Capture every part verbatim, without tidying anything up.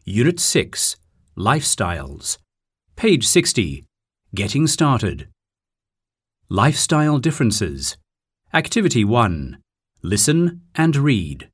Unit six, Lifestyles. Page sixty, Getting Started. Lifestyle Differences. Activity one. Listen and read.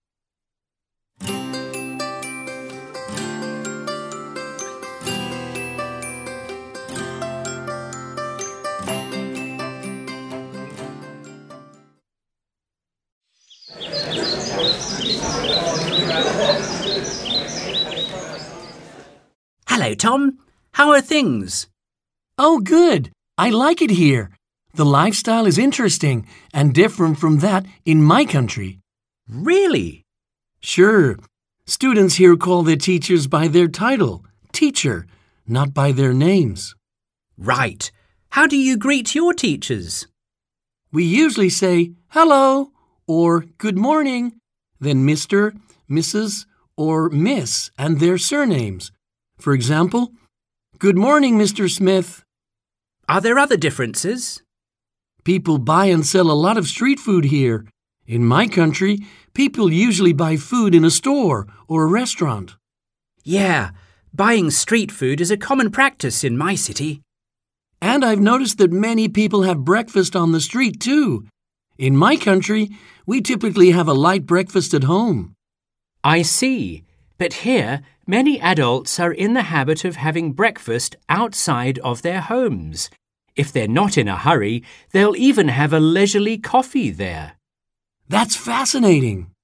Hello, Tom. How are things? Oh, good. I like it here. The lifestyle is interesting and different from that in my country. Really? Sure. Students here call their teachers by their title, teacher, not by their names. Right. How do you greet your teachers? We usually say hello or good morning, then Mister, Missus, or Miss and their surnames. For example, good morning, Mister Smith. Are there other differences? People buy and sell a lot of street food here. In my country, people usually buy food in a store or a restaurant. Yeah, buying street food is a common practice in my city. And I've noticed that many people have breakfast on the street, too. In my country, we typically have a light breakfast at home. I see. But here, many adults are in the habit of having breakfast outside of their homes. If they're not in a hurry, they'll even have a leisurely coffee there. That's fascinating.